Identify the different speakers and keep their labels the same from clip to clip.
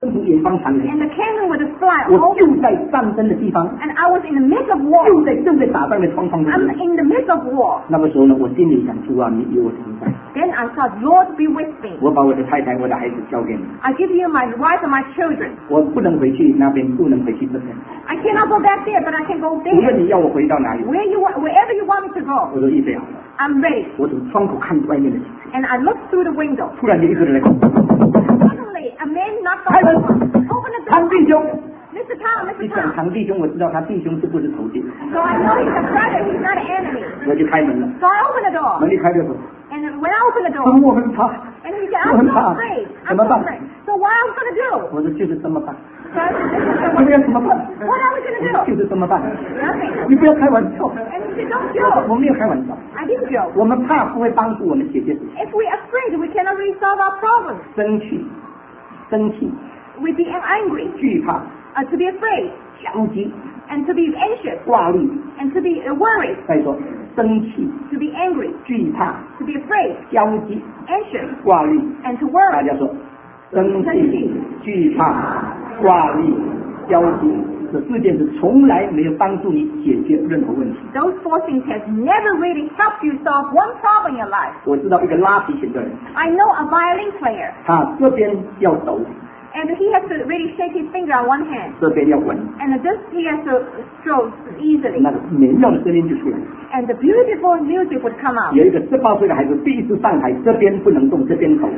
Speaker 1: 远方传来，
Speaker 2: and the cannon would fly
Speaker 1: 我
Speaker 2: over
Speaker 1: 就在战争的地方，
Speaker 2: and I was in the midst of war.
Speaker 1: 就在正在打仗的状况中。
Speaker 2: I'm in the midst of war.
Speaker 1: 那个时候呢，我心里想，主啊，你与我同在，
Speaker 2: Then I thought, Lord, be with me.
Speaker 1: 我把我的太太、我的孩子交给你，
Speaker 2: I give you my wife and my children.
Speaker 1: 我不能回去那边，不能回去这边。
Speaker 2: I cannot go back there, but I can go
Speaker 1: 无论
Speaker 2: there.
Speaker 1: 你要我回到哪里，
Speaker 2: Wherever you want me to go,
Speaker 1: 我都预备好了。
Speaker 2: I'm ready.
Speaker 1: 我从窗口看外面的景色，
Speaker 2: And I looked through the window.
Speaker 1: 突然有一个人来，
Speaker 2: Suddenly, a man knocked on the door. Open the
Speaker 1: 唐弟
Speaker 2: door.
Speaker 1: 兄，
Speaker 2: Mr. Tom,
Speaker 1: 一
Speaker 2: Mr.
Speaker 1: 讲
Speaker 2: Tom.
Speaker 1: 唐弟兄，我知道他弟兄是不是仇敌，
Speaker 2: So I know he's a brother, he's not an enemy.
Speaker 1: 我就开门了。
Speaker 2: So I opened the door.
Speaker 1: 门一开的时候，
Speaker 2: And when I opened the
Speaker 1: 他
Speaker 2: door,
Speaker 1: 说我很怕，
Speaker 2: and he said, I'm so afraid. I'm so afraid. So what are we going to do?
Speaker 1: 我说就是这么办，
Speaker 2: So I said,
Speaker 1: 我们要怎么办？
Speaker 2: what are we going to
Speaker 1: 就
Speaker 2: do?
Speaker 1: 是这么办，
Speaker 2: Nothing.
Speaker 1: 你不要开玩笑。
Speaker 2: And he said, don't
Speaker 1: 我
Speaker 2: go.
Speaker 1: 没有开玩笑，
Speaker 2: I didn't go.
Speaker 1: 我们怕不会帮助我们解决事情，
Speaker 2: If we're afraid, we cannot really solve our problems.
Speaker 1: 生气、生气、
Speaker 2: We be angry,
Speaker 1: 惧怕、
Speaker 2: to be afraid,
Speaker 1: 焦急、
Speaker 2: and to be anxious,
Speaker 1: 挂虑。
Speaker 2: and to be worried,
Speaker 1: 再说，生气、
Speaker 2: to be angry,
Speaker 1: 惧怕、
Speaker 2: to be afraid,
Speaker 1: 焦急、
Speaker 2: anxious,
Speaker 1: 挂虑。
Speaker 2: and to
Speaker 1: 大
Speaker 2: worry.
Speaker 1: 家说，生气、惧怕、挂虑、焦急，这四件事从来没有帮助你解决任何问题。
Speaker 2: Those four things have never really helped you solve one problem in your life.
Speaker 1: 我知道一个拉提琴的人，
Speaker 2: I know a violin player,
Speaker 1: 他这边要抖，
Speaker 2: and he has to really shake his finger on one hand,
Speaker 1: 这边要稳，
Speaker 2: and this he has to stroke easily,
Speaker 1: 那个美妙的声音就出来了。
Speaker 2: and the beautiful music would come out.
Speaker 1: 有一个18岁的孩子第一次上台，这边不能动，这边抖。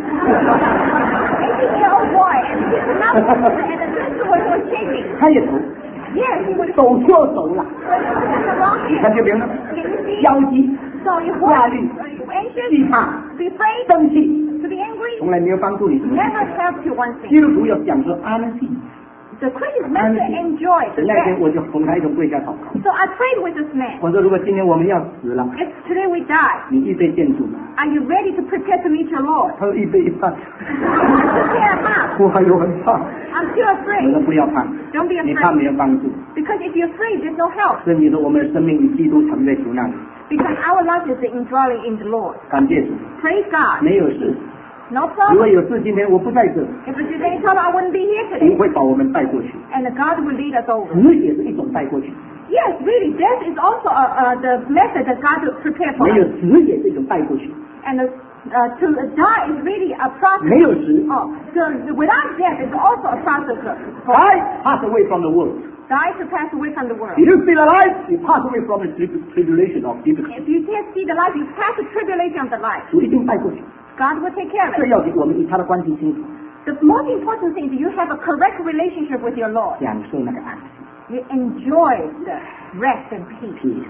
Speaker 2: 18-year-old boy, and he could not move, and the instrument was shaking.
Speaker 1: 他也抖，
Speaker 2: Yes, he would
Speaker 1: 抖错手了，
Speaker 2: the wrong
Speaker 1: 你看
Speaker 2: hand.
Speaker 1: 见没有呢？
Speaker 2: Can you see?
Speaker 1: 焦急、
Speaker 2: So you
Speaker 1: 挂
Speaker 2: worry,
Speaker 1: 虑、
Speaker 2: you anxious,
Speaker 1: 惧怕、
Speaker 2: be afraid,
Speaker 1: 生气，
Speaker 2: to be angry,
Speaker 1: 从来没有帮助你。
Speaker 2: never helped you one
Speaker 1: 基
Speaker 2: thing.
Speaker 1: 督徒要讲说安静。
Speaker 2: The Christian meant to enjoy the
Speaker 1: 那天
Speaker 2: rest.
Speaker 1: 我就哄他一同跪下祷告。
Speaker 2: So I prayed with this man.
Speaker 1: 我说，如果今天我们要死了，
Speaker 2: If today we die,
Speaker 1: 你预备见主吗？
Speaker 2: are you ready to prepare to meet your Lord?
Speaker 1: 他说预备一半。
Speaker 2: Prepare half.
Speaker 1: 我还有很怕。
Speaker 2: I'm still
Speaker 1: 我说
Speaker 2: afraid.
Speaker 1: 不要怕，
Speaker 2: Don't be
Speaker 1: 你怕
Speaker 2: afraid.
Speaker 1: 没有帮助。
Speaker 2: Because if you're afraid, there's no help.
Speaker 1: 圣经说我们的生命与基督藏在主那里，
Speaker 2: Because our life is indwelling in the Lord.
Speaker 1: 感谢主，
Speaker 2: Praise God.
Speaker 1: 没有事。
Speaker 2: No
Speaker 1: 如果
Speaker 2: problem.
Speaker 1: 有事，今天我不在这，
Speaker 2: If it's any trouble, I wouldn't be here
Speaker 1: 主
Speaker 2: today.
Speaker 1: 会把我们带过去。
Speaker 2: And God will lead us over.
Speaker 1: 死也是一种带过去，
Speaker 2: Yes, really, death is also the method that God will prepare for
Speaker 1: 没有
Speaker 2: us.
Speaker 1: 死也是一种带过去，
Speaker 2: And to die is really a process.
Speaker 1: 没有死。
Speaker 2: Oh, so without death is also a process.
Speaker 1: Die, pass away from the world.
Speaker 2: Die to pass away from the world.
Speaker 1: If you still alive, you pass away from the tribulation of difficulty.
Speaker 2: If you can't see the life, you pass the tribulation of the life.
Speaker 1: 主一定带过去。
Speaker 2: God will take care of
Speaker 1: 最
Speaker 2: it.
Speaker 1: 要紧，我们与他的关系清楚，
Speaker 2: The most important thing is you have a correct relationship with your Lord.
Speaker 1: 享受那个安
Speaker 2: You enjoy the rest and peace.
Speaker 1: peace.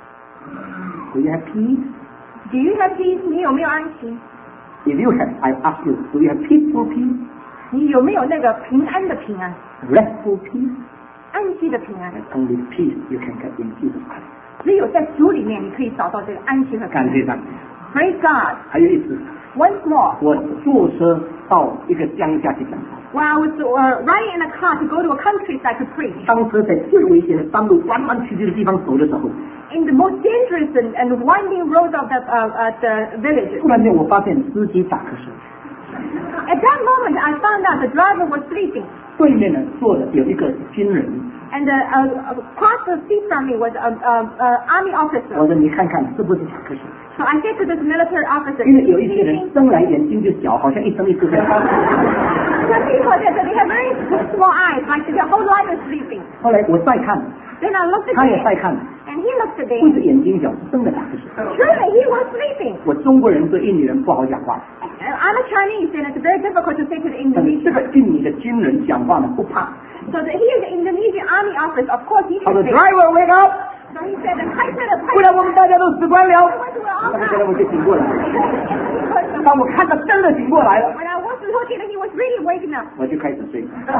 Speaker 1: Do you have peace?
Speaker 2: Do you have peace? 你有没有安息？
Speaker 1: If you have, I ask you, do you have peaceful peace?
Speaker 2: 你有没有那个平安的平安？
Speaker 1: Restful peace?
Speaker 2: 安息的平安？
Speaker 1: Only peace you can get in Jesus Christ.
Speaker 2: 只有在主里面，你可以找到这个安息和平安。
Speaker 1: 感谢上帝。
Speaker 2: Praise God.
Speaker 1: 还有一次，
Speaker 2: Once more,
Speaker 1: 我坐车到一个乡下去讲道，
Speaker 2: when I was riding in a car to go to a countryside to preach,
Speaker 1: 当车在最危险的山路弯弯曲曲的地方走的时候，
Speaker 2: in the most dangerous and winding roads of the villages,
Speaker 1: 突然间我发现司机打瞌睡，
Speaker 2: at that moment I found out the driver was sleeping,
Speaker 1: 对面呢坐的有一个军人，
Speaker 2: and across the seat from me was an army
Speaker 1: 我
Speaker 2: officer.
Speaker 1: 说你看看是不是打瞌睡？
Speaker 2: So I said to this military officer,
Speaker 1: 因为
Speaker 2: "Is
Speaker 1: 有
Speaker 2: he
Speaker 1: 一些人
Speaker 2: sleeping?"
Speaker 1: 生来眼睛就小，好像一生一世在发。
Speaker 2: Some people said that they have very small eyes, like their whole life is sleeping.
Speaker 1: 后来我再看，
Speaker 2: Then I looked at
Speaker 1: 他也
Speaker 2: him,
Speaker 1: 再看，
Speaker 2: and he looked at
Speaker 1: 不
Speaker 2: me.
Speaker 1: 是眼睛小，是真的打瞌睡。
Speaker 2: Truly, he was sleeping.
Speaker 1: 我中国人对印尼人不好讲话，
Speaker 2: I'm a Chinese, and it's very difficult to say to the
Speaker 1: 但是这
Speaker 2: Indonesian.
Speaker 1: 个印尼的军人讲话呢不怕。
Speaker 2: So he is the Indonesian army officer. Of course, he
Speaker 1: 他
Speaker 2: can
Speaker 1: 说
Speaker 2: say.
Speaker 1: Driver wake up，
Speaker 2: So he said, the pilot,
Speaker 1: 不然我们大家都死光了。
Speaker 2: we're all
Speaker 1: 那么现在
Speaker 2: out.
Speaker 1: 我就醒过来了，
Speaker 2: When
Speaker 1: 当我看到真的醒过来了，
Speaker 2: I was looking, he was really waking up.
Speaker 1: 我就开始睡。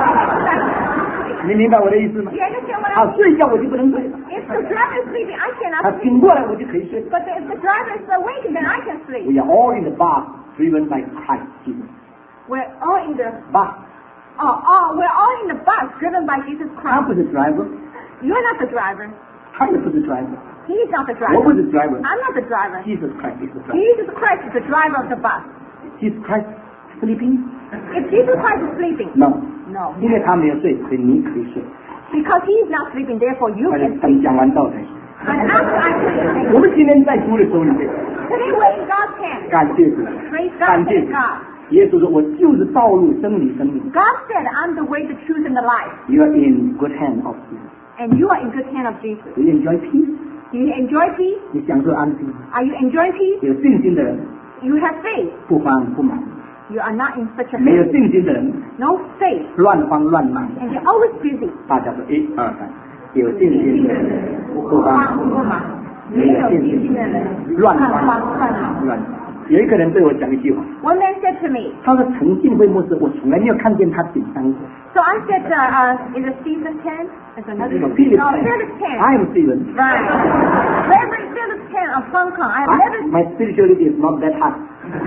Speaker 2: You
Speaker 1: 你明白我的意思吗？
Speaker 2: understand what
Speaker 1: 好
Speaker 2: I mean?
Speaker 1: 睡觉我就不能睡了，
Speaker 2: If the driver is sleeping, I
Speaker 1: 他
Speaker 2: cannot
Speaker 1: 醒
Speaker 2: sleep.
Speaker 1: 过来我就可以睡。
Speaker 2: But if the driver is awake, then I can sleep.
Speaker 1: We are all in the bus driven by Christ Jesus.
Speaker 2: We're all in the
Speaker 1: Bus，
Speaker 2: we're all in the bus driven by Jesus
Speaker 1: 他
Speaker 2: Christ.
Speaker 1: 不是 driver，
Speaker 2: You're not the driver.
Speaker 1: 他也不是 driver，
Speaker 2: He is not the
Speaker 1: 我不
Speaker 2: driver.
Speaker 1: 是 driver。
Speaker 2: I'm not the driver.
Speaker 1: Jesus Christ is the driver.
Speaker 2: Jesus Christ is the driver of the bus.
Speaker 1: Jesus Christ sleeping?
Speaker 2: If Jesus Christ is sleeping,
Speaker 1: No.
Speaker 2: No.
Speaker 1: 因为他没有睡，所以你可以睡。
Speaker 2: Because he is not sleeping, therefore you
Speaker 1: 快点
Speaker 2: can
Speaker 1: 等
Speaker 2: sleep.
Speaker 1: 讲完道才。
Speaker 2: But after I finish,
Speaker 1: 我们今天在读的时候，你对，
Speaker 2: today we're in God's hands.
Speaker 1: 感谢主，
Speaker 2: Praise
Speaker 1: 感
Speaker 2: God,
Speaker 1: 谢
Speaker 2: thank
Speaker 1: 主。
Speaker 2: God.
Speaker 1: 耶稣说：“我就是道路、真理、生命。
Speaker 2: God said, I'm the way, the truth, and the life.
Speaker 1: You are in good hand of Jesus.
Speaker 2: And you are in good hand of Jesus.
Speaker 1: Do you enjoy peace?
Speaker 2: Do you enjoy peace?
Speaker 1: 你享受安静。
Speaker 2: Are you enjoying peace?
Speaker 1: 有信心的人
Speaker 2: You have faith.
Speaker 1: 不慌不忙，
Speaker 2: You are not in such a
Speaker 1: 没有
Speaker 2: hurry.
Speaker 1: 信心的人
Speaker 2: No faith.
Speaker 1: 乱慌乱忙。
Speaker 2: And you're always busy.
Speaker 1: 大家说1、2、3，有信心的人不慌不忙，没有信心的人乱慌乱忙。有一个人对我讲一句话，
Speaker 2: One man said to me,
Speaker 1: 他说陈敬辉牧师，我从来没有看见他紧张过。
Speaker 2: so I said, is it Stephen 10? It's another
Speaker 1: No, Philip
Speaker 2: No,
Speaker 1: Chen.
Speaker 2: Philip 10.
Speaker 1: I am Stephen.
Speaker 2: Right. Reverend Philip 10 of Hong Kong. I've never
Speaker 1: My spirituality is not that high.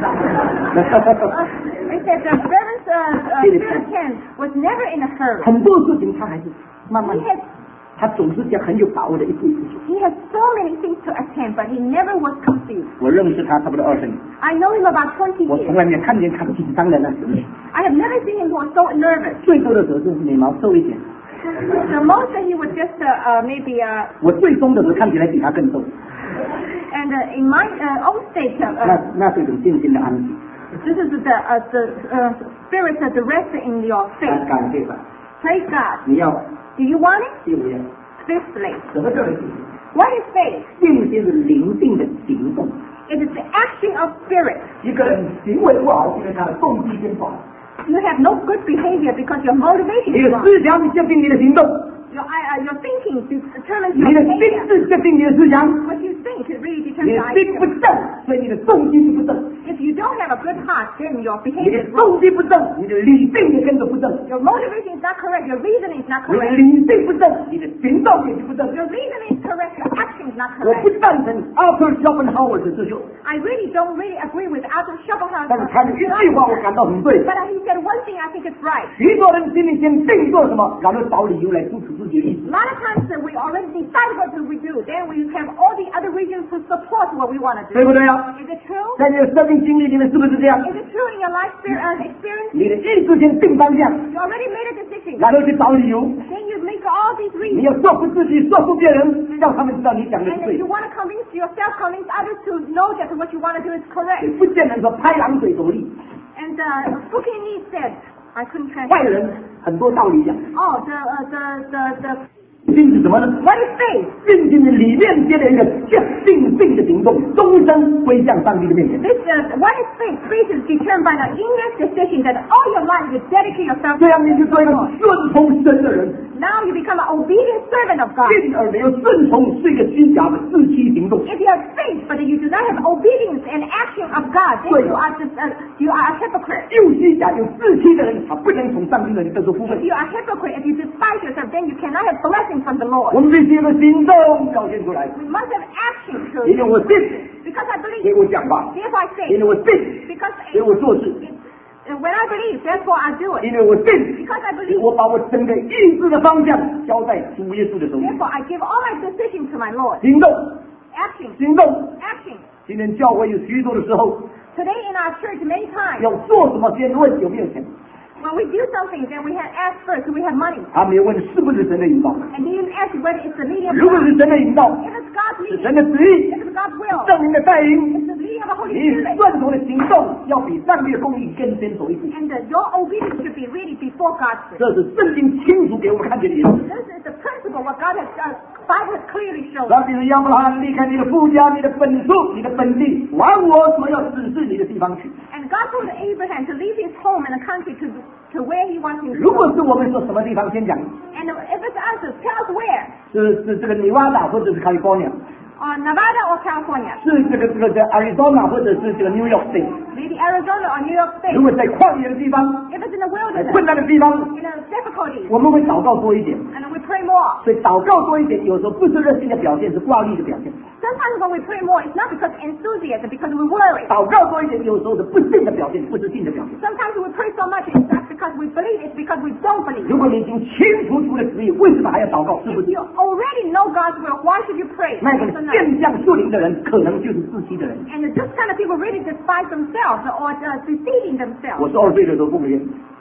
Speaker 2: It said Reverend
Speaker 1: Philip
Speaker 2: Philip 10 was never in a hurry.
Speaker 1: 很多事情他还是慢慢
Speaker 2: He，has
Speaker 1: 他总是讲很有把握的一步一步做。
Speaker 2: he has so many things to attend, but he never was confused.
Speaker 1: 我认识他差不多20年，
Speaker 2: I know him about 20
Speaker 1: 我从
Speaker 2: years.
Speaker 1: 来没有看见他紧张的那时候。
Speaker 2: I have never seen him was so nervous.
Speaker 1: 最多的时候是眉毛皱一点，
Speaker 2: The most that he was just maybe
Speaker 1: 我最松的时候看起来比他更瘦。
Speaker 2: and in my own state
Speaker 1: 那是一种信心的安静。
Speaker 2: this is the spirit that rest in your faith.
Speaker 1: 感谢吧，
Speaker 2: Praise God.
Speaker 1: 你要
Speaker 2: Do you want it?
Speaker 1: 第五样，
Speaker 2: Fifthly,
Speaker 1: 什么叫做信心？
Speaker 2: what is faith?
Speaker 1: 信心是灵性的行动。
Speaker 2: It is the action of spirit.
Speaker 1: 一个人行为不好，因为他的动机先不好。
Speaker 2: You have no good behavior because your motivation
Speaker 1: 你
Speaker 2: is
Speaker 1: 的
Speaker 2: wrong.
Speaker 1: 思想决定你的行动，
Speaker 2: Your thinking determines
Speaker 1: 你
Speaker 2: your
Speaker 1: 的心
Speaker 2: behavior.
Speaker 1: 智决定你的思想。
Speaker 2: What you think really
Speaker 1: 你
Speaker 2: determines
Speaker 1: 的
Speaker 2: your
Speaker 1: 心不
Speaker 2: idea.
Speaker 1: 正，所以你的动机就不正。
Speaker 2: If you don't have a good heart, then your
Speaker 1: 你
Speaker 2: behavior
Speaker 1: 的
Speaker 2: is wrong.
Speaker 1: 动机不正，你的理性也跟着不正。
Speaker 2: Your motivation is not correct. Your reasoning is not
Speaker 1: 你的
Speaker 2: correct.
Speaker 1: 理性不正，你的行动也就不正。
Speaker 2: Your reasoning is correct. Your action is not
Speaker 1: 我不
Speaker 2: correct.
Speaker 1: 赞成 Arthur Schopenhauer 的哲学，
Speaker 2: I really don't really agree with Arthur Schopenhauer.
Speaker 1: 但是他的一句话我感到很对。
Speaker 2: But he said one thing I think is right.
Speaker 1: 许多人心里先定做什么，然后找理由来支持自己的意
Speaker 2: A
Speaker 1: 思。
Speaker 2: lot of times we already decide what we do. Then we have all the other reasons to support what we want to
Speaker 1: 对
Speaker 2: do.
Speaker 1: 不对啊？
Speaker 2: Is it true?
Speaker 1: 在你的生命经历里面是不是这样？
Speaker 2: Is it true in your life experience?
Speaker 1: 你的意志先定方向，
Speaker 2: You already made a decision.
Speaker 1: 然后去找理由。
Speaker 2: Then you make all these
Speaker 1: 你
Speaker 2: reasons.
Speaker 1: 要说服自己，说服别人，让他们知道你讲的
Speaker 2: And
Speaker 1: 是
Speaker 2: then
Speaker 1: 对
Speaker 2: you。want to convince yourself, convince others to know that what you want to do is correct.
Speaker 1: 不见人说拍狼嘴斗力，
Speaker 2: And Fukini said, I couldn't
Speaker 1: 外
Speaker 2: translate.
Speaker 1: 人很多道理讲。
Speaker 2: Oh, the
Speaker 1: 信是什么呢？
Speaker 2: what is faith?
Speaker 1: 信心的里面接了一个定性的行动，终身归向上帝的面前。
Speaker 2: This what is faith? Faith is determined by the inner decision that all your life you dedicate yourself.
Speaker 1: 这样你就做一个顺从神的人。
Speaker 2: Now you become an obedient servant of God.
Speaker 1: 信而没有顺从是一个虚假的自欺行动。
Speaker 2: If you have faith but you do not have obedience and action of God, then you are a hypocrite.
Speaker 1: 又虚假又自欺的人，他不能从上帝那里得到福
Speaker 2: If
Speaker 1: 分。
Speaker 2: you are a hypocrite, if you despise yourself, then you cannot have blessing from the Lord.
Speaker 1: 我们必须有个行动表现出来，
Speaker 2: We must have action
Speaker 1: 因为
Speaker 2: to
Speaker 1: 我信，
Speaker 2: because I
Speaker 1: 所以
Speaker 2: believe.
Speaker 1: 我讲话；
Speaker 2: Therefore I
Speaker 1: 因为
Speaker 2: say.
Speaker 1: 我信，
Speaker 2: Because
Speaker 1: 所以我做事；
Speaker 2: when I believe, therefore I do it.
Speaker 1: 因为我信，
Speaker 2: Because I
Speaker 1: 所以
Speaker 2: believe,
Speaker 1: 我把我整个意志的方向交在主耶稣的手里。
Speaker 2: therefore I give all my decisions to my Lord.
Speaker 1: 行动，
Speaker 2: Action,
Speaker 1: 行动！
Speaker 2: action.
Speaker 1: 今天教会有许多的时候，
Speaker 2: Today in our church, many times,
Speaker 1: 要做什么先问有没有钱，
Speaker 2: when we do something, then we have asked first, do we have money?
Speaker 1: 他没有问是不是神的引导。
Speaker 2: And then you ask whether it's the leading of
Speaker 1: 如果
Speaker 2: God.
Speaker 1: 是神的引导，
Speaker 2: If it's God's
Speaker 1: 是
Speaker 2: leading,
Speaker 1: 神的旨意，
Speaker 2: if it's God's will,
Speaker 1: 圣灵的带领，
Speaker 2: it's the leading of the Holy
Speaker 1: 你
Speaker 2: Spirit.
Speaker 1: 顺从的行动要比上帝的公义更先走一步。
Speaker 2: And your obedience should be really before God's will.
Speaker 1: 这是圣经清楚给我们看见的原则。
Speaker 2: This is the principle what God has, Bible has clearly shown.
Speaker 1: 上帝是亚伯拉罕离开你的父家、你的本属、你的本地，往我所要指示你的地方去。
Speaker 2: And God told Abraham to leave his home and the country to where he wants him to
Speaker 1: 如果
Speaker 2: go.
Speaker 1: 是我们说什么地方先讲，
Speaker 2: And if it's us, tell us where.
Speaker 1: 是这个尼瓦达或者是 California，
Speaker 2: Nevada or California.
Speaker 1: 是这个Arizona 或者是这个 New York State。
Speaker 2: Maybe Arizona or New York
Speaker 1: 如
Speaker 2: State.
Speaker 1: 果在旷野的地方、
Speaker 2: If it's in the
Speaker 1: 在
Speaker 2: wilderness,
Speaker 1: 困难的地方，
Speaker 2: in a difficulty,
Speaker 1: 我们会祷告多一点。
Speaker 2: and we pray more.
Speaker 1: 所以祷告多一点，有时候不是热心的表现，是挂虑的表现；
Speaker 2: Sometimes when we pray more, it's not because enthusiasm, because we worry.
Speaker 1: 祷告多一点，有时候是不信的表现，不是信的表现。
Speaker 2: Sometimes we pray so much, it's not because we believe, it's because we don't believe.
Speaker 1: 如果你已经清楚主的旨意，为什么还要祷告？是不
Speaker 2: If
Speaker 1: 是？
Speaker 2: you already know God's will, why should you pray?
Speaker 1: 那个
Speaker 2: Yes or no?
Speaker 1: 变相树灵的人，可能就是自欺的人。
Speaker 2: And this kind of people really despise themselves or deceiving themselves.
Speaker 1: 我12岁的时候奉献，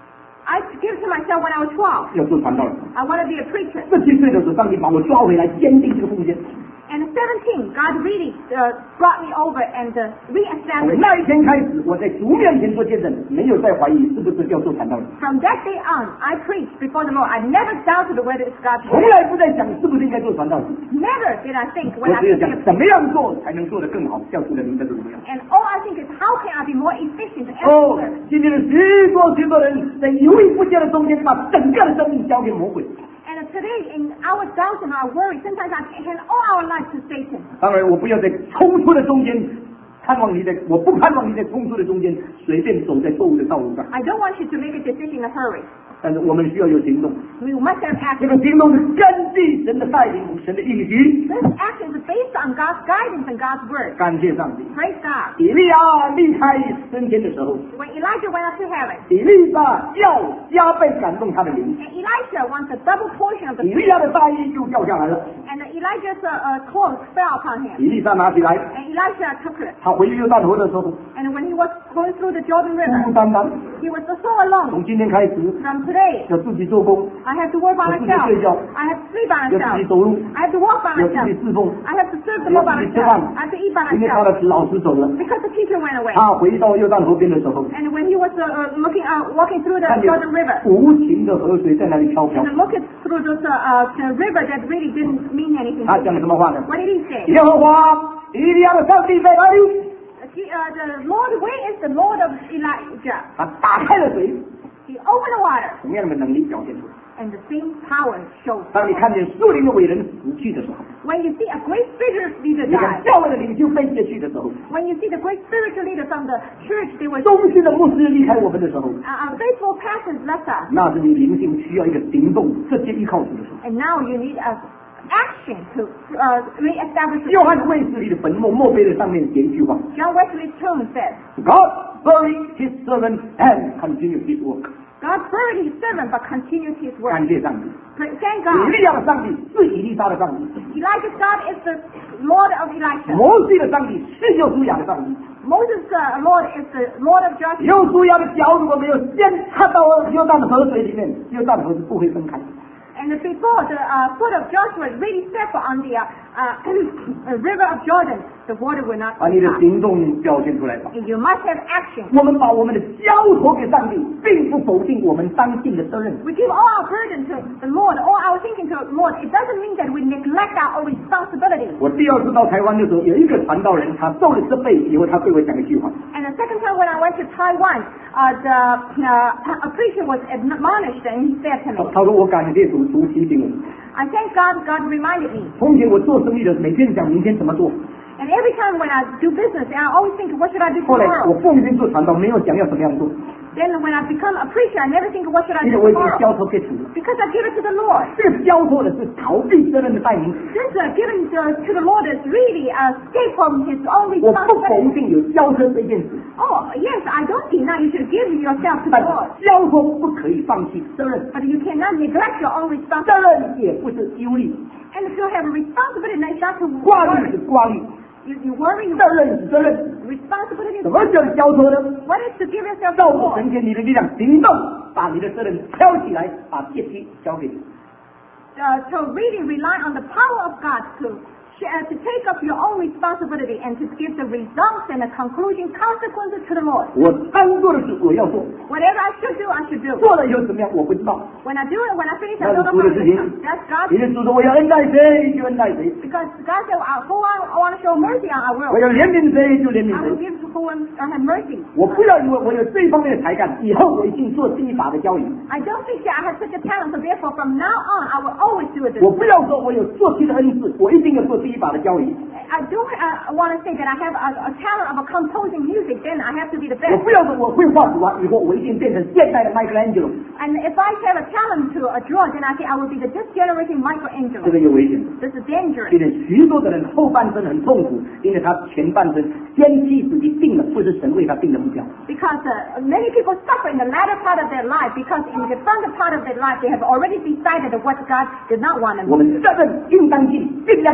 Speaker 2: I gave it to myself when I was 12.
Speaker 1: 要做传道人。
Speaker 2: I want to be a preacher.
Speaker 1: 17岁的时候，上帝把我抓回来，坚定这个奉献。
Speaker 2: And at 17, God really brought me over and
Speaker 1: 从
Speaker 2: reestablished.
Speaker 1: 那一天开始，我在主面前做见证，没有再怀疑是不是要做传道人，
Speaker 2: From that day on, I preached before the Lord. I never doubted whether it's God's
Speaker 1: 从
Speaker 2: will.
Speaker 1: 来不再想是不是应该做传道人，
Speaker 2: Never did I think
Speaker 1: 我
Speaker 2: when I
Speaker 1: 只有
Speaker 2: became
Speaker 1: 想
Speaker 2: a
Speaker 1: 怎么
Speaker 2: preacher.
Speaker 1: 样做才能做得更好，叫主的名得荣耀。
Speaker 2: And all I think is how can I be more efficient
Speaker 1: 哦
Speaker 2: everywhere.
Speaker 1: 今天的许多人在犹豫不决的中间，把整个的生命交给魔鬼。
Speaker 2: And today, in our doubts and our worry, sometimes I hand all our lives to Satan.
Speaker 1: 当然，我不要在冲突的中间盼望你在，我不盼望你在冲突的中间随便走在错误的道路上。
Speaker 2: I don't want you to make a decision in a hurry.
Speaker 1: 但是我们需要有行动，
Speaker 2: We must have
Speaker 1: 这
Speaker 2: action.
Speaker 1: 个行动是根据神的带领、神的应许。
Speaker 2: This action is based on God's guidance and God's word.
Speaker 1: 感谢上帝。
Speaker 2: Praise God.
Speaker 1: 以利亚离开升天的时候，
Speaker 2: When Elijah went up to heaven,
Speaker 1: 以利沙要加倍感动他的灵，
Speaker 2: and Elisha wants a double portion of the
Speaker 1: 以利亚的大衣就掉下来了。
Speaker 2: and Elijah's clothes fell upon him.
Speaker 1: 以利沙拿起来，
Speaker 2: And Elisha took it.
Speaker 1: 他回约旦河的时候，
Speaker 2: And when he was going through the Jordan
Speaker 1: 孤
Speaker 2: River,
Speaker 1: 孤单单。
Speaker 2: he was so alone.
Speaker 1: 从今天开始，
Speaker 2: From today,
Speaker 1: 要自己做工，
Speaker 2: I have to work by
Speaker 1: 要自己
Speaker 2: myself.
Speaker 1: 睡觉，
Speaker 2: I have to sleep by
Speaker 1: 要自己
Speaker 2: myself.
Speaker 1: 走路，
Speaker 2: I have to walk by
Speaker 1: 要自己
Speaker 2: myself.
Speaker 1: 侍奉，
Speaker 2: I have to serve the
Speaker 1: 要
Speaker 2: Lord by
Speaker 1: 自己吃
Speaker 2: myself.
Speaker 1: 饭。
Speaker 2: I have to eat by
Speaker 1: 因为他的
Speaker 2: myself.
Speaker 1: 老师走了，
Speaker 2: Because the teacher went away.
Speaker 1: 他回到约旦河边的时候，
Speaker 2: And when he was walking through the
Speaker 1: 看见
Speaker 2: Jordan River,
Speaker 1: 无情的河水在那里飘飘。
Speaker 2: and looking through this the river that really didn't mean anything.
Speaker 1: 他讲什么话呢？
Speaker 2: What did he say?
Speaker 1: 耶和华以利亚的上帝在哪里？
Speaker 2: The Lord, where is the Lord of Elijah?
Speaker 1: 他打开了水，
Speaker 2: He opened the water,
Speaker 1: 同样的能力表现出来。
Speaker 2: and the same power showed.
Speaker 1: 当你看见树林的伟人死去的时候，
Speaker 2: When you see a great spiritual leader
Speaker 1: 你看
Speaker 2: die,
Speaker 1: 教会的领袖被接去的时候，
Speaker 2: when you see the great spiritual leaders from the church, they were
Speaker 1: 忠心的牧师离开我们的时候，
Speaker 2: faithful pastors left us,
Speaker 1: 那是你灵性需要一个行动，直接依靠主的时候。
Speaker 2: and now you need action to reestablish.
Speaker 1: 约翰卫斯理的坟墓碑的上面写一句话
Speaker 2: John Wesley's tomb says,
Speaker 1: ：God buried his servant and continued his work。
Speaker 2: God buried his servant but continued his work.
Speaker 1: 感谢上帝，
Speaker 2: Thank
Speaker 1: 以
Speaker 2: God.
Speaker 1: 利亚的上帝是以利沙的上帝，
Speaker 2: Elijah's God is the Lord of Elisha.
Speaker 1: 摩西的上帝是约书亚的上帝。
Speaker 2: Moses' Lord is the Lord of Joshua.
Speaker 1: 约书亚的脚如果没有先踏到约旦河水里面，约旦河是不会分开。
Speaker 2: And before the foot of Joshua really step on the river of Jordan, the water will not
Speaker 1: 把你的
Speaker 2: stop.
Speaker 1: 行动表现出来吧。
Speaker 2: And you must have action.
Speaker 1: 我们把我们的交托给上帝，并不否定我们当尽的责任。
Speaker 2: We give all our burden to the Lord, all our thinking to the Lord. It doesn't mean that we neglect our own responsibility.
Speaker 1: 我第二次到台湾的时候，有一个传道人，他受了这辈以后，他对我讲一句话，
Speaker 2: And the second time when I went to Taiwan, a preacher was admonished and he said to me,
Speaker 1: 他说我感谢主，主提醒我。
Speaker 2: I thank God, God reminded me.
Speaker 1: 从前我做生意的，每天想明天怎么做，
Speaker 2: And every time when I do business, I always think, what should I do
Speaker 1: 后来我
Speaker 2: tomorrow?
Speaker 1: 奉献做传道，没有想要怎么样做，
Speaker 2: Then when I become a preacher, I never think, what should I
Speaker 1: 因
Speaker 2: do
Speaker 1: 为我已经
Speaker 2: tomorrow?
Speaker 1: 交托给主了。
Speaker 2: Because I give it to the Lord.
Speaker 1: 这个交托的是逃避责任的带领，
Speaker 2: Since giving to the Lord is really escape from his own
Speaker 1: 我不否
Speaker 2: responsibility.
Speaker 1: 定有交托这件事，
Speaker 2: Oh, yes, I don't deny you should give yourself to the
Speaker 1: 但
Speaker 2: Lord.
Speaker 1: 交托不可以放弃责任，
Speaker 2: But you cannot neglect your own
Speaker 1: 责
Speaker 2: responsibility.
Speaker 1: 任也不是忧虑，
Speaker 2: And if you have a responsibility, then not to
Speaker 1: 挂虑
Speaker 2: worry.
Speaker 1: 是挂虑，
Speaker 2: You worry,
Speaker 1: 责任是责任。
Speaker 2: responsibility
Speaker 1: 什
Speaker 2: is
Speaker 1: 么叫交托呢？
Speaker 2: what is to give yourself to
Speaker 1: 照
Speaker 2: the
Speaker 1: 着
Speaker 2: Lord.
Speaker 1: 神给你的力量行动，把你的责任挑起来，把阶梯交给你。
Speaker 2: To really rely on the power of God to take up your own responsibility and to give the results and the conclusion consequences to the Lord.
Speaker 1: 我该做的事我要做，
Speaker 2: Whatever I should do, I should do.
Speaker 1: 做了以后怎么样我不知道。
Speaker 2: When I do it, when I finish, I
Speaker 1: 那
Speaker 2: don't
Speaker 1: 是
Speaker 2: know
Speaker 1: 主
Speaker 2: how
Speaker 1: 的
Speaker 2: it
Speaker 1: 事情
Speaker 2: comes. That's God.
Speaker 1: 你的主说我要恩待谁就恩待谁，
Speaker 2: Because God said, who I want to show mercy on, I
Speaker 1: 我
Speaker 2: will.
Speaker 1: 要怜悯谁就怜悯
Speaker 2: I will
Speaker 1: 谁。
Speaker 2: give to whom I have mercy.
Speaker 1: 我不要以为我有这一方面的才干，以后我一定做第一把的交易。
Speaker 2: I don't think that I have such a talent, so therefore from now on, I will always do it.
Speaker 1: 我不要说我有作曲的恩赐，我一定要做第一把的交易。
Speaker 2: I don't want to say that I have a talent of composing music, then I have to be the
Speaker 1: 我
Speaker 2: best.
Speaker 1: 不要说我会画图啊，以后我一定变成现代的 Michelangelo，
Speaker 2: And if I have a talent to draw, then I say I will be the this generation
Speaker 1: 这
Speaker 2: Michelangelo.
Speaker 1: 个有危险。
Speaker 2: This is dangerous.
Speaker 1: 今天许多的人后半生很痛苦，因为他前半生先替自己定了不是神为他定的目标。
Speaker 2: Because many people suffer in the latter part of their life because in the front part of their life they have already decided what God did not want them
Speaker 1: 我
Speaker 2: to
Speaker 1: 们
Speaker 2: do.
Speaker 1: 责任应当尽，尽量做，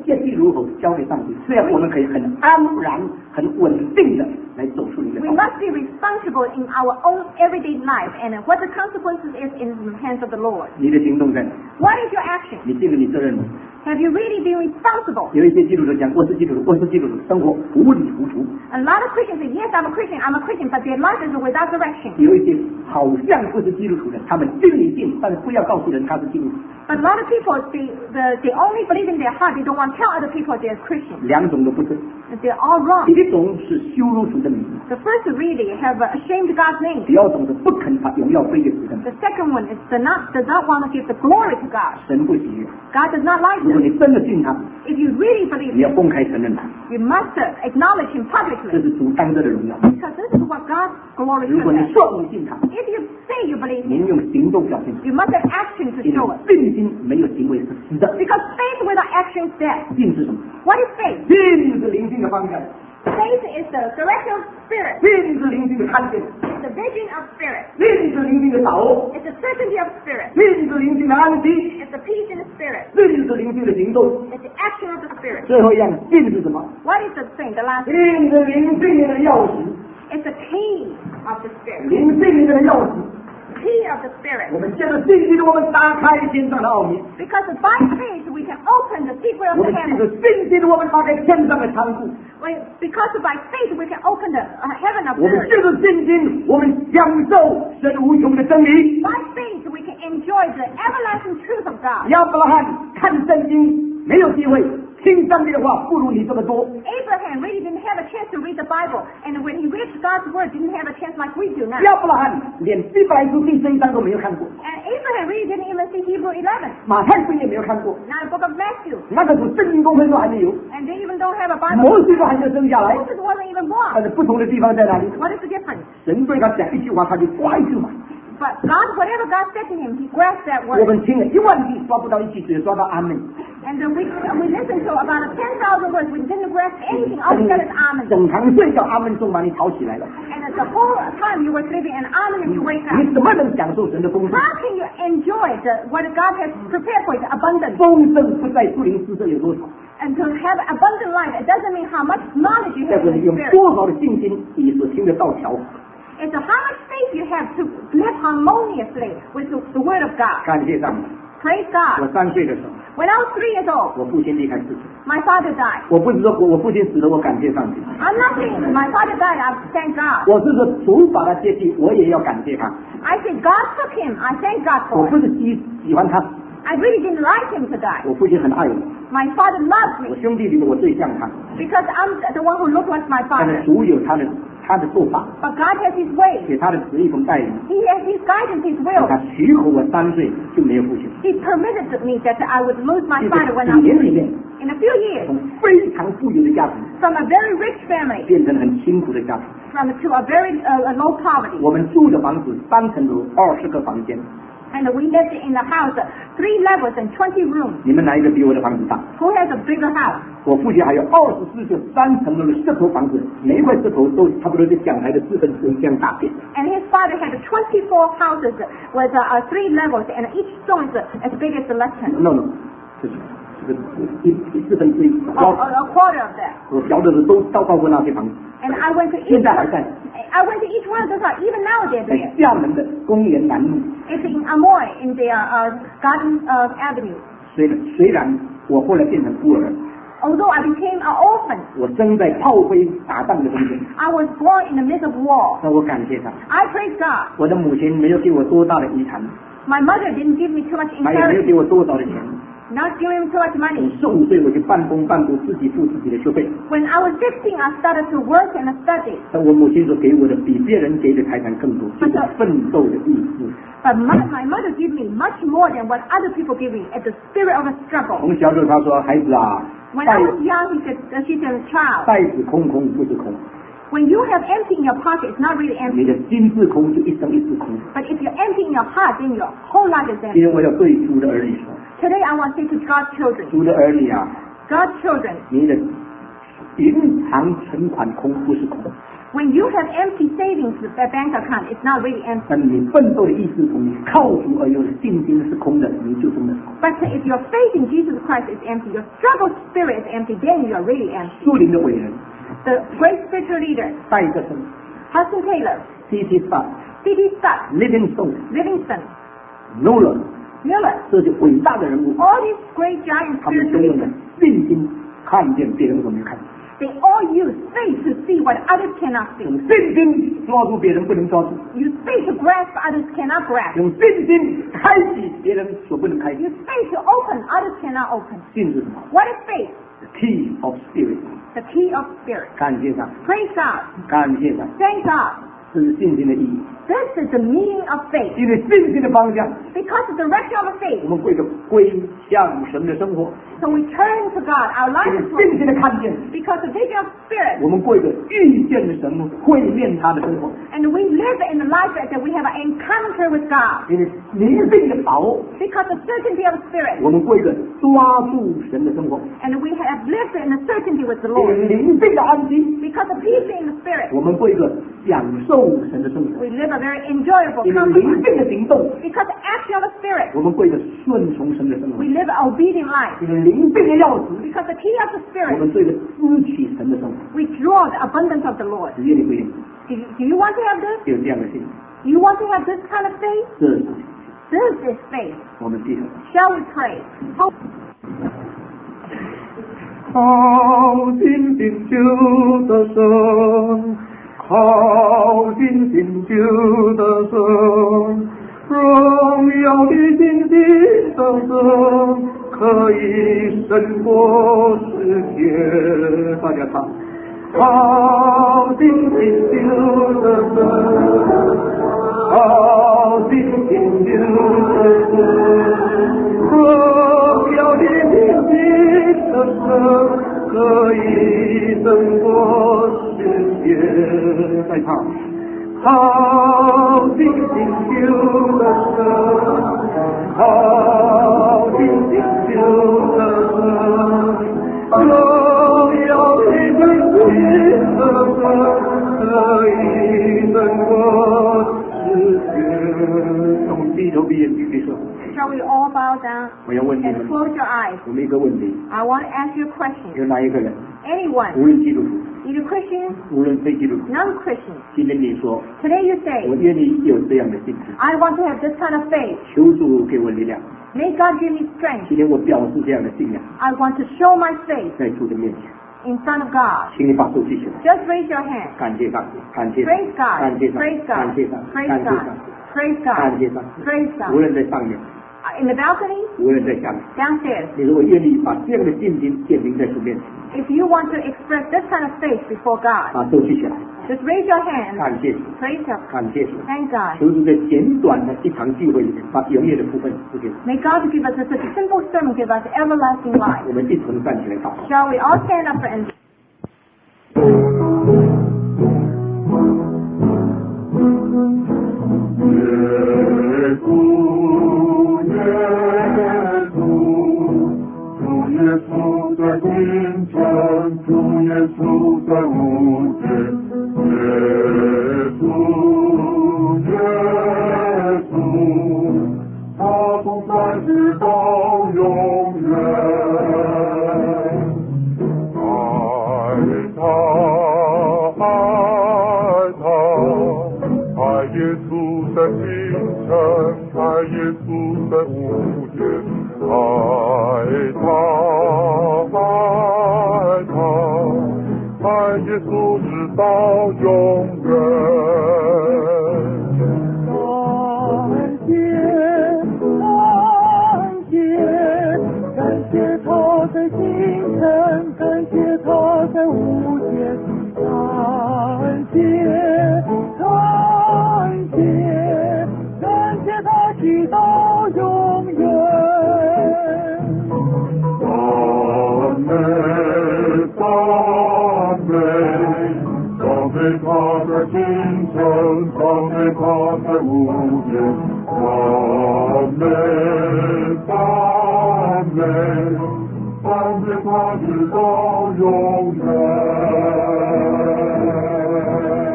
Speaker 1: 戒律如何交给上帝，这样我们可以很安然、很稳定的来走出你的
Speaker 2: We
Speaker 1: 道路。
Speaker 2: must be responsible in our own everyday life and what the consequences is in the hands of the Lord.
Speaker 1: 你的行动在哪？
Speaker 2: What is your action?
Speaker 1: 你尽了你责任吗？
Speaker 2: Have you really been responsible?
Speaker 1: 有一些基督徒讲我是基督徒，我是基督徒，生活糊里糊涂。
Speaker 2: A lot of Christians say, yes, I'm a Christian, but their life is without direction.
Speaker 1: 有一些好像不是基督徒的，他们心里信，但是不要告诉人他是基督徒。
Speaker 2: But a lot of people, they only believe in their heart. They don't want to tell other people they're Christians.
Speaker 1: 两种都不对，
Speaker 2: They're all wrong.
Speaker 1: 第一种是羞辱主的名，
Speaker 2: The first really have ashamed God's name.
Speaker 1: 第二种是不肯把荣耀归给主的名。
Speaker 2: The second one is does not want to give the glory to God.
Speaker 1: 神不喜悦。
Speaker 2: God does not like
Speaker 1: 如果
Speaker 2: this.
Speaker 1: 你真的信他，
Speaker 2: If you really believe
Speaker 1: 你要
Speaker 2: Him,
Speaker 1: 公开承认他，
Speaker 2: you must acknowledge Him
Speaker 1: 这
Speaker 2: publicly
Speaker 1: 是主当着的荣耀。
Speaker 2: because this is what God's glory
Speaker 1: 如果你
Speaker 2: is.
Speaker 1: 说你信他，
Speaker 2: If you say you believe
Speaker 1: 您
Speaker 2: Him,
Speaker 1: 用行动表现出，
Speaker 2: you must have action to
Speaker 1: 因
Speaker 2: show
Speaker 1: 为
Speaker 2: it.
Speaker 1: 信心没有行为是死的。
Speaker 2: Because faith without action is dead.
Speaker 1: 信是什么？
Speaker 2: What is faith?
Speaker 1: 信是灵性的方向，
Speaker 2: Faith is the direction of spirit.
Speaker 1: 信是灵性的看见，
Speaker 2: It's the vision of spirit.
Speaker 1: 信是灵性的把握，
Speaker 2: It's the certainty of spirit.
Speaker 1: 信是灵性的安息，
Speaker 2: It's the peace in the spirit.
Speaker 1: 信是灵性的行动。
Speaker 2: It's the action of the spirit.
Speaker 1: 最后一样，信是什么？
Speaker 2: What is the thing? The last
Speaker 1: 信是灵性的钥匙，
Speaker 2: it's the key of the spirit.
Speaker 1: 灵性的钥匙。
Speaker 2: Key of the spirit.
Speaker 1: 我们借着信心，我们打开天上的奥秘；
Speaker 2: Because by faith we can open the secret of
Speaker 1: 我
Speaker 2: the
Speaker 1: 们借
Speaker 2: heaven.
Speaker 1: 着信心，我们打开天上的仓库；
Speaker 2: Because by faith we can open the heaven of
Speaker 1: 我们
Speaker 2: earth.
Speaker 1: 借着信心，我们享受神无穷的真理。
Speaker 2: By faith we can enjoy the everlasting truth of God.
Speaker 1: 亚伯拉罕看圣经没有机会，听上帝的话不如你这么多。
Speaker 2: Abraham really didn't have a chance to read the Bible, and when he read God's word, didn't have a chance like we do now.
Speaker 1: 亚伯拉罕连希伯来书第11章都没有看过，
Speaker 2: And Abraham really didn't even see Hebrew 11,
Speaker 1: 马太福音也没有看过，
Speaker 2: not the book of Matthew,
Speaker 1: 那个时候圣经公会都还没有，
Speaker 2: and they even don't have a Bible.
Speaker 1: 摩西都还没有生下来。
Speaker 2: Moses wasn't even
Speaker 1: 但
Speaker 2: born.
Speaker 1: 是不同的地方在哪里？
Speaker 2: What is the difference?
Speaker 1: 神对他讲一句话，他就抓一句嘛。
Speaker 2: But God, whatever God said to him, he grasped that
Speaker 1: 我
Speaker 2: word.
Speaker 1: 们听了1万句，抓不到一句，只抓到阿门。
Speaker 2: And we listened to about 10,000 words. We didn't grasp anything. All we got is amen.
Speaker 1: 整堂睡觉，阿门钟把你吵起来了。
Speaker 2: And at the whole time you were sleeping, and amen, and you wake
Speaker 1: 你
Speaker 2: up.
Speaker 1: 怎么能享受神的丰盛？
Speaker 2: How can you enjoy what God has prepared for you, the abundance?
Speaker 1: 丰盛不在树林施舍有多少，
Speaker 2: And to have abundant life, it doesn't mean how much knowledge you
Speaker 1: 但
Speaker 2: have
Speaker 1: 是
Speaker 2: in
Speaker 1: 你
Speaker 2: the
Speaker 1: 用
Speaker 2: spirit.
Speaker 1: 多少的信心，你所听的道调。
Speaker 2: It's how much faith you have to live harmoniously with the word of God.
Speaker 1: 感谢上帝。
Speaker 2: Praise
Speaker 1: 我
Speaker 2: God.
Speaker 1: 3岁的时候，
Speaker 2: When I was 3 years old,
Speaker 1: 我父亲离开世界。
Speaker 2: my father died.
Speaker 1: 我不是说我父亲死了，我感谢上帝。
Speaker 2: I'm not saying my father died, I thank God.
Speaker 1: 我是说主把他接去，我也要感谢他。
Speaker 2: I said God took him, I thank God
Speaker 1: 我
Speaker 2: for
Speaker 1: 不
Speaker 2: it.
Speaker 1: 是喜欢他，
Speaker 2: I really didn't like him to die.
Speaker 1: 我父亲很爱我，
Speaker 2: My father loved
Speaker 1: 我
Speaker 2: me
Speaker 1: 兄弟里面我最像他。
Speaker 2: because I'm the one who looked like my
Speaker 1: 但是
Speaker 2: father.
Speaker 1: 主有他的做法，
Speaker 2: But God has his way.
Speaker 1: 给他的旨意同带领。
Speaker 2: He has his guidance, his will.
Speaker 1: 他许可我3岁就没有父亲。
Speaker 2: He permitted me that I would lose my
Speaker 1: 这
Speaker 2: father
Speaker 1: 个
Speaker 2: when I
Speaker 1: 几
Speaker 2: was
Speaker 1: 年里面，
Speaker 2: in a few years
Speaker 1: 从非常富有的家庭
Speaker 2: from a very rich family
Speaker 1: 变成很辛苦的家庭。
Speaker 2: to a very low poverty.
Speaker 1: 我们住的房子3层楼，20个房间。
Speaker 2: And we lived in the house, 3 levels and 20 rooms.
Speaker 1: 你们哪一个比我的房子大？
Speaker 2: Who has a bigger house?
Speaker 1: 我父亲还有24个3层楼的石头房子，每一块石头都差不多是讲台的4/4这样大片。
Speaker 2: And his father had 24 houses with 3 levels, and each stone is as big as the lectern.
Speaker 1: no，这个1/4，
Speaker 2: A quarter of that.
Speaker 1: 我小的时候都到过那些房子，
Speaker 2: And I went to
Speaker 1: 现
Speaker 2: each
Speaker 1: 在还在，
Speaker 2: I went to each one of those houses. Even now they're
Speaker 1: 在
Speaker 2: there.
Speaker 1: 厦门的公园南路。
Speaker 2: It's in Amoy in the Garden Avenue.
Speaker 1: 虽然我后来变成孤儿，
Speaker 2: Although I became an orphan,
Speaker 1: 我生在炮灰打仗的中间，
Speaker 2: I was born in the midst of war.
Speaker 1: 那我感谢他。
Speaker 2: I praise God.
Speaker 1: 我的母亲没有给我多大的遗产，
Speaker 2: My mother didn't give me too much
Speaker 1: 她也没有
Speaker 2: inheritance,
Speaker 1: 给我多少的钱。
Speaker 2: not giving me too much
Speaker 1: 从
Speaker 2: money.
Speaker 1: 15岁我就半工半读，自己付自己的学费。
Speaker 2: When I was 15, I started to work and study.
Speaker 1: 但我母亲所给我的比别人给的财产更多，就是奋斗的意志。
Speaker 2: But my mother gave me much more than what other people give me, at the spirit of a struggle.
Speaker 1: 从小时候她说：“孩子啊，
Speaker 2: When I was young, she said, child,
Speaker 1: 袋子空空不是空，
Speaker 2: when you have empty in your pocket, it's not really
Speaker 1: 你
Speaker 2: empty.
Speaker 1: 的心是空，就一生一世空。
Speaker 2: But if you're empty in your heart, then your whole life is
Speaker 1: 今
Speaker 2: empty.
Speaker 1: 天我要对主的儿女说，
Speaker 2: Today I want to say to God's children,
Speaker 1: 主的儿女啊，
Speaker 2: God's children,
Speaker 1: 你的银行存款空不是空，
Speaker 2: When you have empty savings with that bank account, it's not really empty.
Speaker 1: 但你奋斗的意志从你靠主而有的信心是空的，你就真的是空。
Speaker 2: But if your faith in Jesus Christ is empty, your struggle spirit is empty, then you are really empty.
Speaker 1: 属灵的伟人，
Speaker 2: The great spiritual leaders,
Speaker 1: 戴克森、
Speaker 2: Hudson Taylor,
Speaker 1: C.T. Studd、
Speaker 2: C.T. Studd,
Speaker 1: Livingstone、
Speaker 2: Livingston,
Speaker 1: Nolan，
Speaker 2: Miller,
Speaker 1: 这些伟大的人物，
Speaker 2: all these great giant
Speaker 1: 他们
Speaker 2: spiritual
Speaker 1: 都用
Speaker 2: leaders,
Speaker 1: 了信心看见别人所没有看见，
Speaker 2: they all use faith to see what others cannot see.
Speaker 1: 用信心抓住别人不能抓住，
Speaker 2: Use faith to grasp what others cannot grasp.
Speaker 1: 用信心开启别人所不能开启。
Speaker 2: Use faith to open others cannot open.
Speaker 1: 信是什么
Speaker 2: What is faith?
Speaker 1: ？The key of spirit。
Speaker 2: The key of spirit.
Speaker 1: 感谢上，
Speaker 2: Praise God.
Speaker 1: 感谢上，
Speaker 2: Thank God.
Speaker 1: 这是信心的意义。
Speaker 2: This is the meaning of faith.
Speaker 1: 因为信心的方向，
Speaker 2: Because of the direction of
Speaker 1: 我
Speaker 2: faith,
Speaker 1: 们归向神的生活；
Speaker 2: so we turn to God. Our
Speaker 1: 因
Speaker 2: life
Speaker 1: 为
Speaker 2: is
Speaker 1: 信心的看见，
Speaker 2: because of vision of spirit.
Speaker 1: 我们过一个遇见的神、会面他的生活；
Speaker 2: And we live in the life that we have an encounter with God.
Speaker 1: 因为灵性的把握，
Speaker 2: Because of certainty of spirit.
Speaker 1: 我们过一个抓住神的生活；
Speaker 2: And we have lived in the certainty with the
Speaker 1: 因为
Speaker 2: Lord.
Speaker 1: 灵性的安心，
Speaker 2: Because of peace in the spirit.
Speaker 1: 我们过一个享受神的生活；
Speaker 2: We live a very enjoyable,
Speaker 1: 因为
Speaker 2: comfortable
Speaker 1: 灵
Speaker 2: life.
Speaker 1: 性的行动，
Speaker 2: Because of action of the spirit.
Speaker 1: 我们过一个顺从神的生活；
Speaker 2: We live an obedient life.
Speaker 1: 因为灵性的钥匙，
Speaker 2: Because the key of the
Speaker 1: 我
Speaker 2: spirit.
Speaker 1: 们过一个支取神的生活。
Speaker 2: We draw the abundance of the Lord.
Speaker 1: 只愿你不愿意
Speaker 2: Do you want to have this?
Speaker 1: 有这样的信心，
Speaker 2: Do you want to have this kind of faith?
Speaker 1: 这是
Speaker 2: This is faith.
Speaker 1: 我们记得。
Speaker 2: Shall we pray? Hope
Speaker 1: 靠近新旧的神，靠近新旧的神，荣耀的信心的神，可以胜过世界。大家唱，靠近新旧的神，靠近新旧的神，荣耀的信心的神，可以胜过世界。再唱，靠近新旧的神，靠近新旧的神，荣耀的信心的神，可以胜过世界。我们低头闭眼举起手。
Speaker 2: Shall we all bow down
Speaker 1: 我要问你
Speaker 2: and
Speaker 1: 们，
Speaker 2: close your eyes?
Speaker 1: 我们一个问题：
Speaker 2: I want to ask you a question.
Speaker 1: 有哪一个人，
Speaker 2: Anyone,
Speaker 1: 无论基督徒，
Speaker 2: either Christian,
Speaker 1: 无论非基督徒，
Speaker 2: non-Christian,
Speaker 1: 今天你说，
Speaker 2: today you
Speaker 1: 我
Speaker 2: say,
Speaker 1: 愿意有这样的信心，
Speaker 2: I want to have this kind of faith.
Speaker 1: 求主给我力量。
Speaker 2: May God give me strength.
Speaker 1: 今天我表示这样的信仰，
Speaker 2: I want to show my faith
Speaker 1: 在主的面前，
Speaker 2: in front of God.
Speaker 1: 请你把手举起来，
Speaker 2: Just raise your hand.
Speaker 1: 感谢上帝，感谢上帝
Speaker 2: Praise God.
Speaker 1: 感谢上帝
Speaker 2: Praise
Speaker 1: 感
Speaker 2: God.
Speaker 1: 谢上帝
Speaker 2: Praise
Speaker 1: 感谢
Speaker 2: God.
Speaker 1: 上帝
Speaker 2: Praise
Speaker 1: 感
Speaker 2: God.
Speaker 1: 谢上帝
Speaker 2: Praise
Speaker 1: 无
Speaker 2: God.
Speaker 1: 论在上面，
Speaker 2: In the balcony,
Speaker 1: 无论在下面，
Speaker 2: downstairs.
Speaker 1: 你如果愿意把这样的信心显明在主面前，
Speaker 2: If you want to express this kind of faith before God,
Speaker 1: 把手举起来，
Speaker 2: just raise your hand.
Speaker 1: 感谢主，
Speaker 2: Praise Him.
Speaker 1: 感谢主。
Speaker 2: Thank God.
Speaker 1: 求主在简短的一场聚会里面，把永远的福分赐给我们。
Speaker 2: May God give us such a simple sermon, give us everlasting life.
Speaker 1: 我们一同站起来祷告。
Speaker 2: Shall we all stand up and
Speaker 1: 耶稣，耶稣，主耶稣在今天，主耶稣在无间，耶稣，耶稣，他从在直到永远。爱他，爱耶稣在今生，爱耶稣在无间，爱他，爱耶稣直到永远。感谢他在今生，感谢他在无间，感谢他直到永远。赞美，赞美，赞美他在今生，赞美他在无间，赞美，赞美，赞美他直到永远。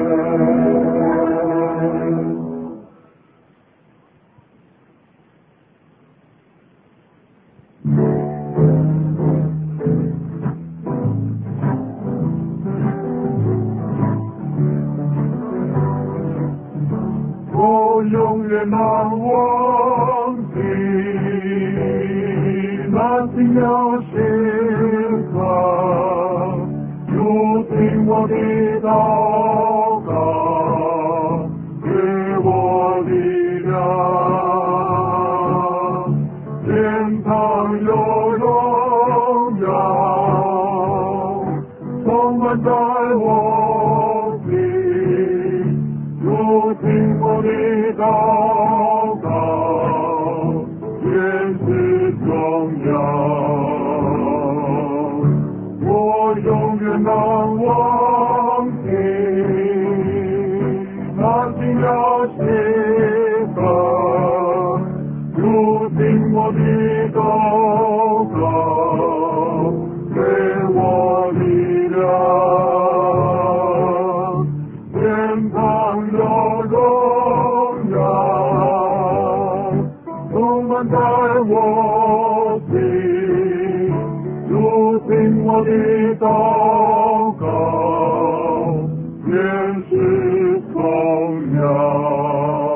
Speaker 1: 难忘记那奇妙时刻，如听我的祷告，给我力量，天堂有荣耀，充满在我心，如听我的祷告，便是荣耀。我永远难忘记那奇妙时刻，如听我的祷告，给我力量，天堂有荣耀，充满在我心，如听我的祷告，便是荣耀。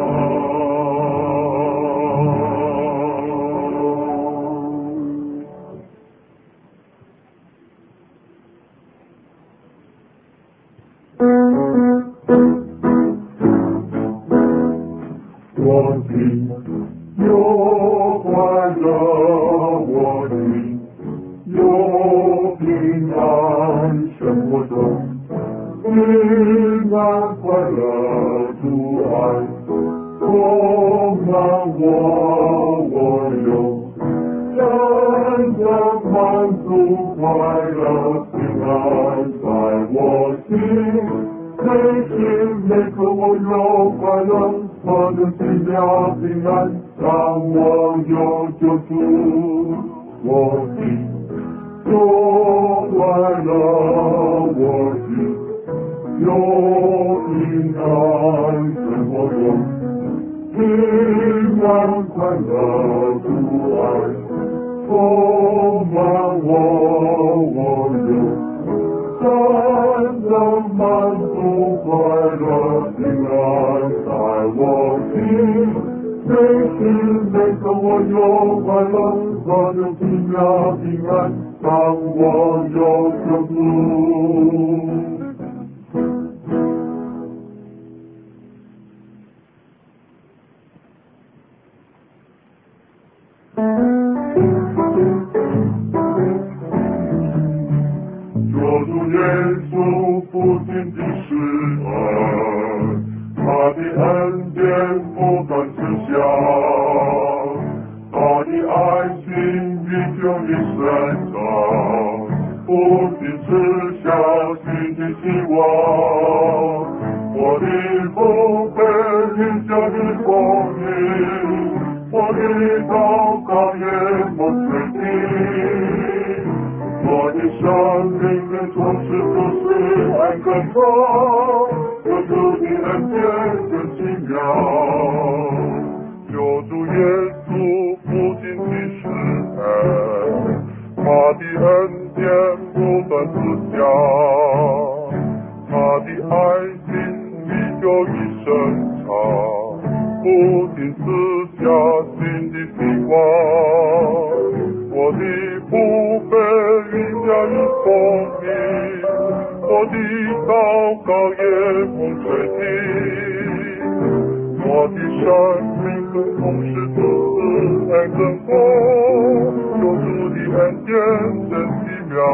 Speaker 1: 我心有快乐，我心有平安，生活中平安快乐主爱充满我有真正满足快乐平安在我心。每时每刻我有快乐，我的心了平安，让我有救主。我心有快乐，我心有平安，生活中平安快乐主爱充满我有真正满足快乐平安在我心，每时每刻我有快乐，我有奇妙平安，让我有救主。主耶稣不仅仅是恩，他的恩典不断赐下，他的爱心依旧的深长，不仅赐下新的希望。我的父被天下的光明，我的祷告也蒙垂听。我的生命的充实不是爱更高，有主的恩典更奇妙。有主耶稣不仅仅是爱，他的恩典不断赐下，他的爱心依旧一生长，不仅赐下新的希望。我的父被云下的光明，我的祷告也蒙垂听。我的生命更充实主慈爱更高，有主的恩典真奇妙。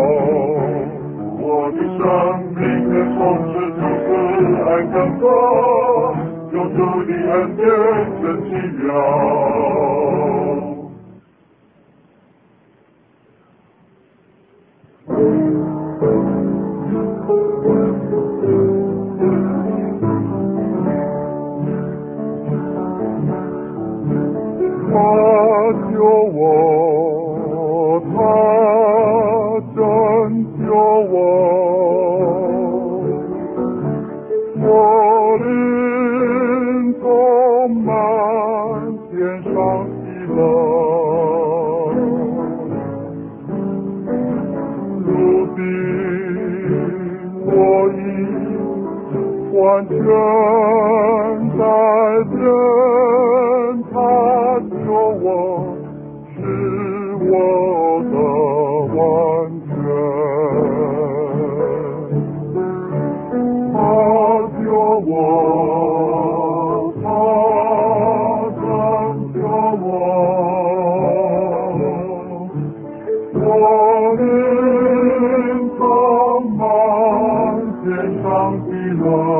Speaker 1: 我的生命更充实主慈爱更高，有主的恩典真奇妙。他救我，他拯救我，我灵充满天上喜乐，如今我已完全在人他救我，是我的完全。他救我，他拯救我，我灵充满天上的乐。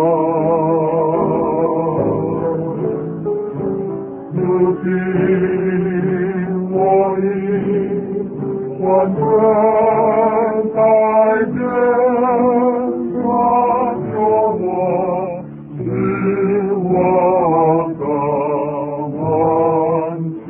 Speaker 1: 如今我已完全改变，他救我，是我的完全。